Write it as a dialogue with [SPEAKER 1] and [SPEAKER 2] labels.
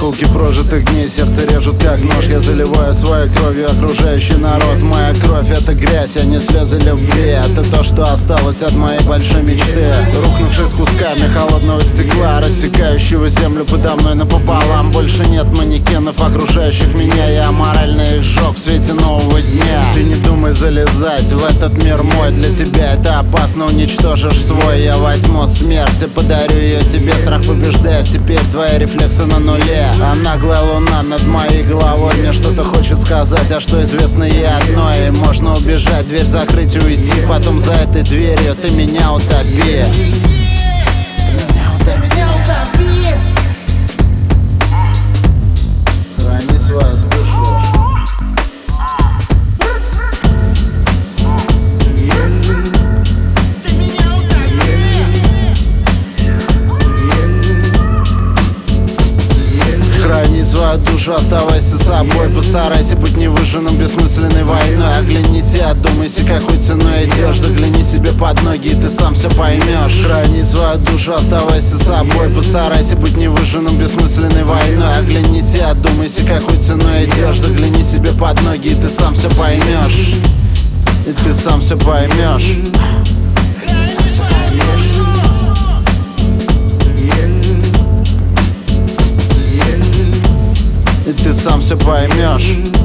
[SPEAKER 1] осколки прожитых дней, сердце режут как нож. Я заливаю своей кровью окружающий народ. Моя кровь — это грязь, а не слезы любви. Это то, что осталось от моей большой мечты. Рухнувшись кусками холодного стекла, рассекающего землю подо мной напополам. Больше нет манекенов, окружающих меня. Я морально их сжег в свете нового дня. Ты не думай залезать в этот мир мой. Для тебя это опасно, уничтожишь свой. Я возьму смерть и подарю ее тебе. Страх побеждает, теперь твои рефлексы на нуле. А наглая луна над моей головой мне что-то хочет сказать, а что известно ей одно. И можно убежать, дверь закрыть и уйти. Потом за этой дверью ты меня утопи. Храни свою душу. Храни свою душу, оставайся собой. Постарайся быть невыжженным бессмысленной войной. Оглянись и одумайся, какой ценой идешь. Загляни себе под ноги, и ты сам все поймешь. Храни свою душу, оставайся собой. Постарайся быть невыжженным бессмысленной войной. Оглянись и одумайся, какой ценой идешь. Загляни себе под ноги, и ты сам все поймешь. И ты сам все поймешь. И ты сам все поймешь.